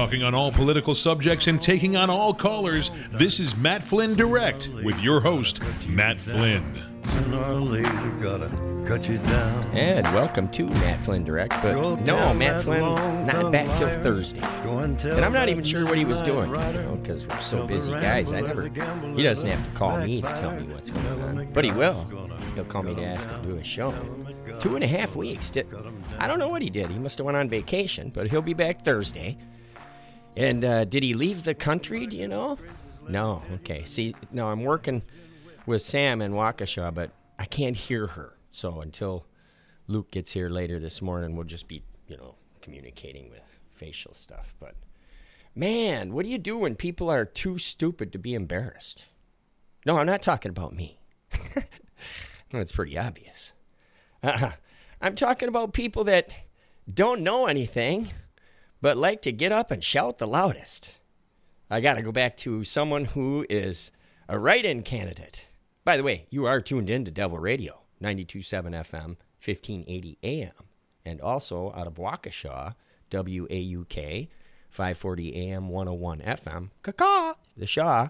Talking on all political subjects and taking on all callers, this is Matt Flynn Direct with your host, Matt Flynn. Sooner or later, gotta cut you down. And welcome to Matt Flynn Direct, but no, Matt Flynn's not back till Thursday. And I'm not even sure what he was doing, because we're so busy guys. He doesn't have to call me to tell me what's going on, but he will. He'll call me to ask him to do a show. 2.5 weeks. I don't know what he did. He must have went on vacation, but he'll be back Thursday. And did he leave the country, do you know? No, okay. See, no, I'm working with Sam in Waukesha, but I can't hear her. So until Luke gets here later this morning, we'll just be, communicating with facial stuff. But, man, what do you do when people are too stupid to be embarrassed? No, I'm not talking about me. Well, it's pretty obvious. I'm talking about people that don't know anything, but like to get up and shout the loudest. I got to go back to someone who is a write-in candidate. By the way, you are tuned in to Devil Radio, 92.7 FM, 1580 AM, and also out of Waukesha, WAUK, 540 AM, 101 FM, Caw, the Shaw.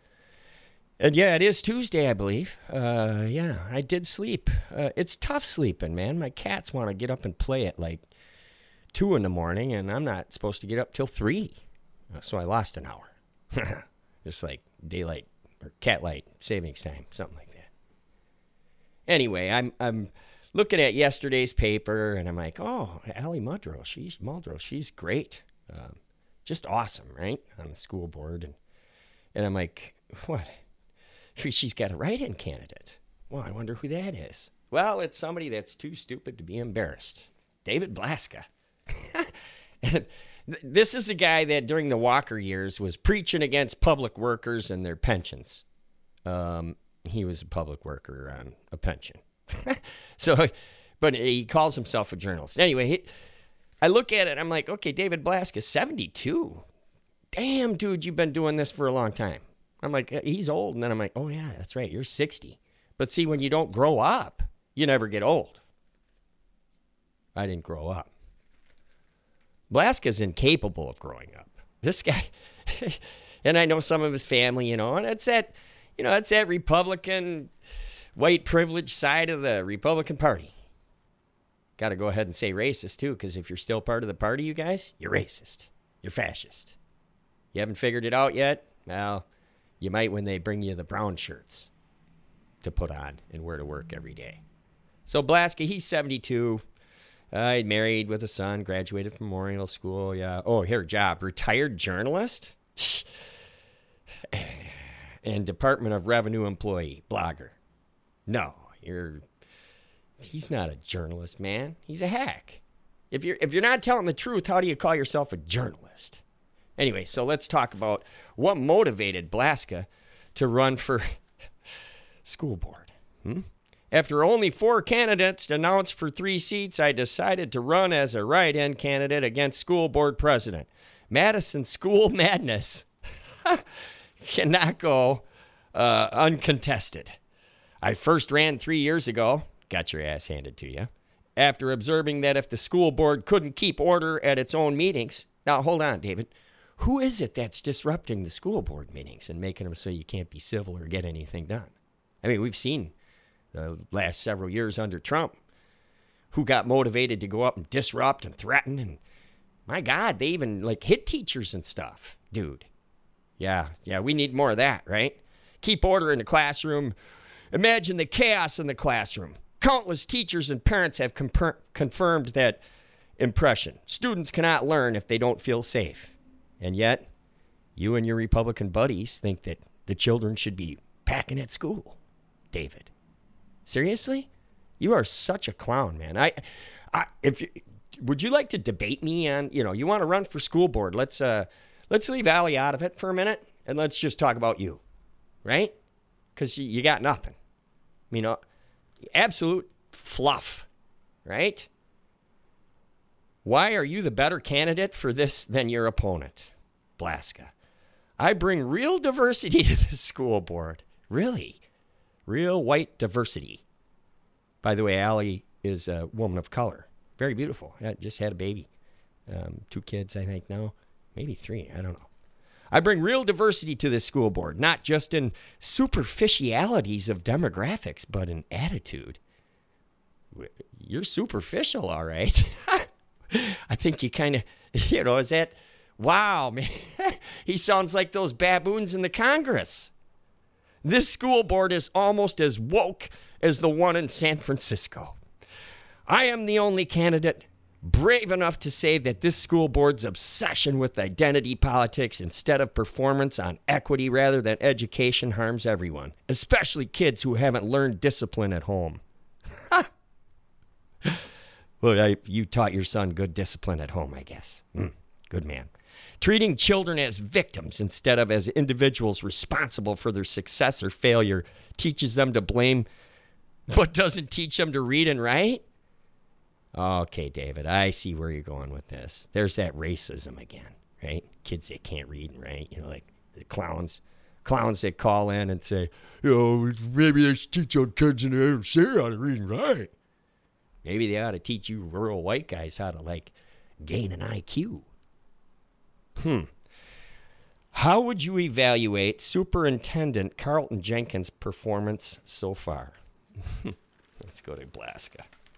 And yeah, it is Tuesday, I believe. I did sleep. It's tough sleeping, man. My cats want to get up and play at like 2 in the morning, and I'm not supposed to get up till 3. So I lost an hour. Just like daylight or catlight savings time, something like that. Anyway, I'm looking at yesterday's paper, and I'm like, oh, Allie Muldrow, she's great. Just awesome, right? On the school board. And I'm like, what? She's got a write-in candidate. Well, I wonder who that is. Well, it's somebody that's too stupid to be embarrassed. David Blaska. And this is a guy that during the Walker years was preaching against public workers and their pensions. He was a public worker on a pension. But he calls himself a journalist. Anyway, I look at it and I'm like, okay, David Blaska, 72. Damn, dude, you've been doing this for a long time. I'm like, he's old. And then I'm like, oh, yeah, that's right. You're 60. But see, when you don't grow up, you never get old. I didn't grow up. Blaska's incapable of growing up. This guy, and I know some of his family, and it's that Republican white privilege side of the Republican Party. Got to go ahead and say racist, too, because if you're still part of the party, you guys, you're racist. You're fascist. You haven't figured it out yet? Well, you might when they bring you the brown shirts to put on and wear to work every day. So Blaska, he's 72. Married with a son, graduated from Memorial School. Yeah. Oh, here, job. Retired journalist and Department of Revenue employee, blogger. No, he's not a journalist, man. He's a hack. If you're not telling the truth, how do you call yourself a journalist? Anyway, so let's talk about what motivated Blaska to run for school board. After only 4 candidates announced for 3 seats, I decided to run as a write-in candidate against school board president. Madison School Madness cannot go uncontested. I first ran 3 years ago. Got your ass handed to you. After observing that if the school board couldn't keep order at its own meetings. Now, hold on, David. Who is it that's disrupting the school board meetings and making them so you can't be civil or get anything done? I mean, we've seen the last several years under Trump who got motivated to go up and disrupt and threaten. And my God, they even hit teachers and stuff. Dude. Yeah, we need more of that, right? Keep order in the classroom. Imagine the chaos in the classroom. Countless teachers and parents have confirmed that impression. Students cannot learn if they don't feel safe. And yet, you and your Republican buddies think that the children should be packing at school. David. Seriously? You are such a clown, man. Would you like to debate me on, you want to run for school board. Let's leave Allie out of it for a minute and let's just talk about you. Right? Because you got nothing. Absolute fluff. Right? Why are you the better candidate for this than your opponent, Blaska? I bring real diversity to the school board. Really? Real white diversity. By the way, Allie is a woman of color. Very beautiful. Just had a baby. 2 kids, I think, now. maybe 3, I don't know. I bring real diversity to this school board, not just in superficialities of demographics, but in attitude. You're superficial, all right. I think you kind of, is that, wow, man. He sounds like those baboons in the Congress. This school board is almost as woke as the one in San Francisco. I am the only candidate brave enough to say that this school board's obsession with identity politics instead of performance on equity rather than education harms everyone, especially kids who haven't learned discipline at home. Well, you taught your son good discipline at home, I guess. Good man. Treating children as victims instead of as individuals responsible for their success or failure teaches them to blame, but doesn't teach them to read and write? Okay, David, I see where you're going with this. There's that racism again, right? Kids that can't read and write, like the clowns that call in and say, maybe they should teach our kids in the inner city how to read and write. Maybe they ought to teach you rural white guys how to, gain an IQ. How would you evaluate Superintendent Carlton Jenkins' performance so far? Let's go to Blaska.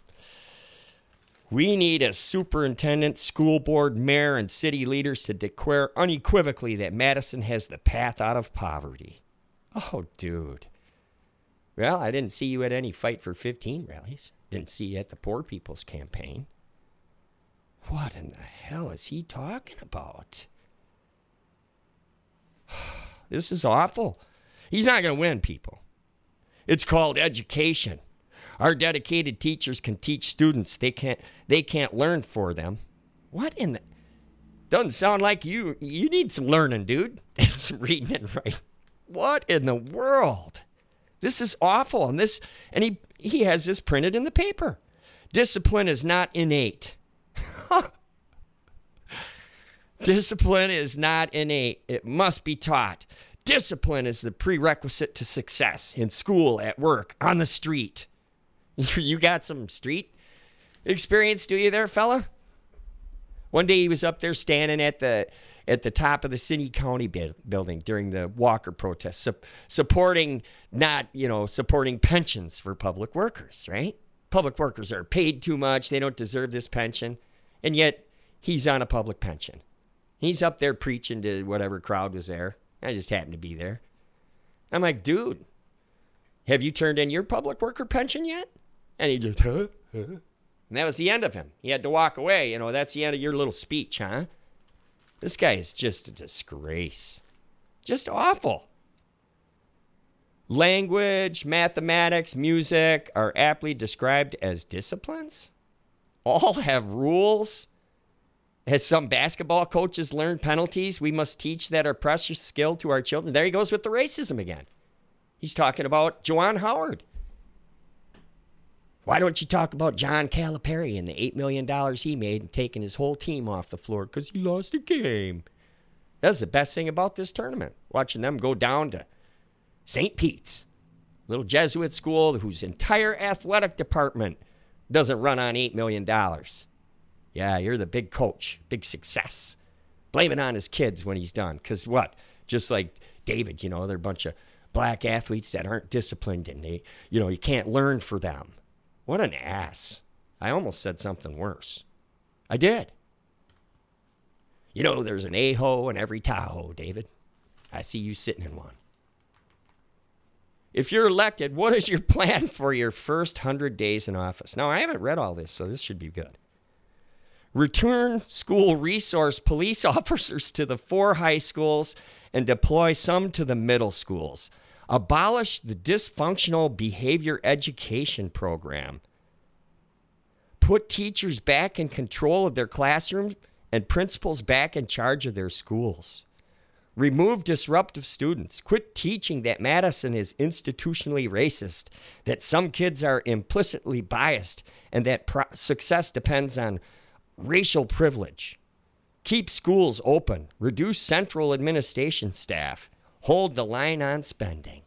We need a superintendent, school board, mayor, and city leaders to declare unequivocally that Madison has the path out of poverty. Oh, dude. Well, I didn't see you at any Fight for 15 rallies. Didn't see you at the Poor People's Campaign. What in the hell is he talking about? This is awful. He's not going to win, people. It's called education. Our dedicated teachers can teach students. They can't learn for them. What in the... Doesn't sound like you need some learning, dude. And some reading and writing. What in the world? This is awful. And he has this printed in the paper. Discipline is not innate. Discipline is not innate. It must be taught. Discipline is the prerequisite to success in school, at work, on the street. You got some street experience, do you there, fella? One day he was up there standing at the top of the city county building during the Walker protest, supporting pensions for public workers, right? Public workers are paid too much. They don't deserve this pension. And yet he's on a public pension. He's up there preaching to whatever crowd was there. I just happened to be there. I'm like, dude, have you turned in your public worker pension yet? And he just, huh? And that was the end of him. He had to walk away. That's the end of your little speech, huh? This guy is just a disgrace. Just awful. Language, mathematics, music are aptly described as disciplines. All have rules. As some basketball coaches learn penalties, we must teach that our precious skill to our children. There he goes with the racism again. He's talking about Juwan Howard. Why don't you talk about John Calipari and the $8 million he made and taking his whole team off the floor because he lost a game? That's the best thing about this tournament, watching them go down to St. Pete's, little Jesuit school whose entire athletic department doesn't run on $8 million. Yeah, you're the big coach, big success. Blame it on his kids when he's done. Because what? Just like David, they're a bunch of black athletes that aren't disciplined and they, you can't learn for them. What an ass. I almost said something worse. I did. There's an a-ho in every Tahoe, David. I see you sitting in one. If you're elected, what is your plan for your first 100 days in office? Now, I haven't read all this, so this should be good. Return school resource police officers to the 4 high schools and deploy some to the middle schools. Abolish the dysfunctional behavior education program. Put teachers back in control of their classrooms and principals back in charge of their schools. Remove disruptive students. Quit teaching that Madison is institutionally racist, that some kids are implicitly biased, and that success depends on racial privilege. Keep schools open. Reduce central administration staff. Hold the line on spending.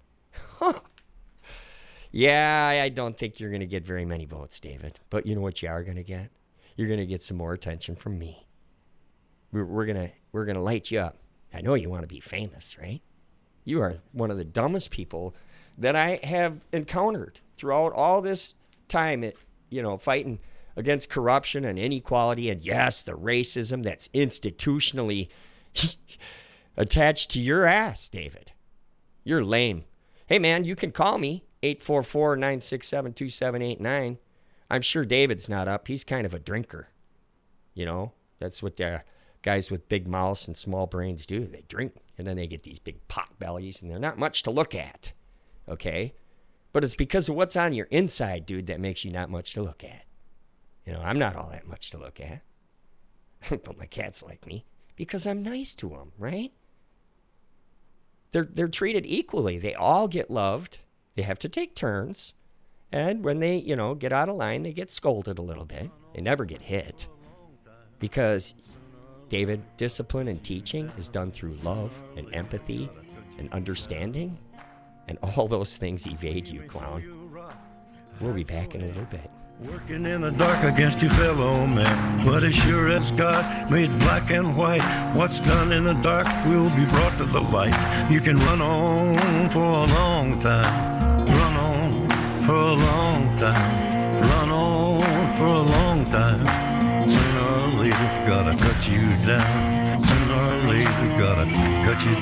Yeah, I don't think you're going to get very many votes, David. But you know what you are going to get? You're going to get some more attention from me. we're gonna light you up. I know you want to be famous, right? You are one of the dumbest people that I have encountered throughout all this time at, fighting against corruption and inequality and, yes, the racism that's institutionally attached to your ass, David. You're lame. Hey, man, you can call me, 844-967-2789. I'm sure David's not up. He's kind of a drinker. That's what the guys with big mouths and small brains do. They drink, and then they get these big pot bellies, and they're not much to look at, okay? But it's because of what's on your inside, dude, that makes you not much to look at. I'm not all that much to look at. But my cats like me because I'm nice to them, right? They're treated equally. They all get loved. They have to take turns. And when they, get out of line, they get scolded a little bit. They never get hit. Because, David, discipline and teaching is done through love and empathy and understanding. And all those things evade you, clown. We'll be back in a little bit. Working in the dark against your fellow man, but as sure as God made black and white, what's done in the dark will be brought to the light. You can run on for a long time, run on for a long time, run on for a long time. Sooner or later, gotta cut you down. Sooner or later, gotta cut you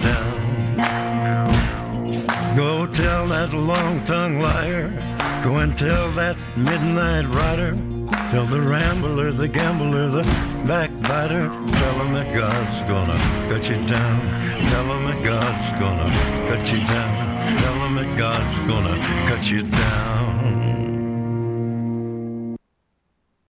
down. Go tell that long-tongued liar. Go and tell that midnight rider. Tell the rambler, the gambler, the backbiter. Tell him that God's gonna cut you down. Tell him that God's gonna cut you down. Tell him that God's gonna cut you down.